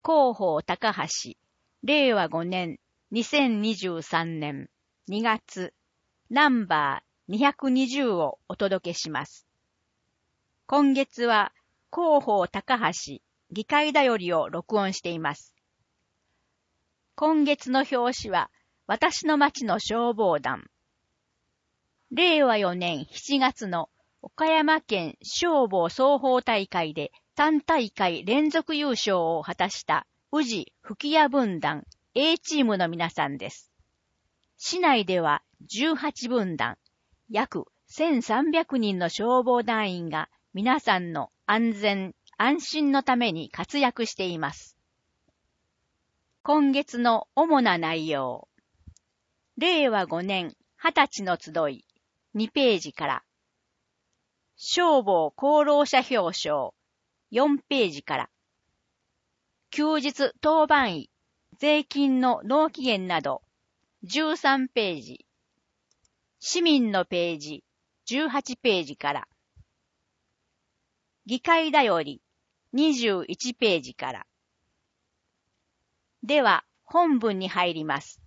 広報高橋、令和5年、2023年2月、ナンバー220をお届けします。今月は広報高橋、議会だよりを録音しています。今月の表紙は、私の町の消防団。令和4年7月の岡山県消防双方大会で3大会連続優勝を果たした宇治吹屋分団 A チームの皆さんです。市内では18分団、約1300人の消防団員が皆さんの安全・安心のために活躍しています。今月の主な内容。令和5年20歳の集い2ページから。消防功労者表彰4ページから。休日当番医、税金の納期限など13ページ。市民のページ18ページから。議会だより21ページから。では本文に入ります。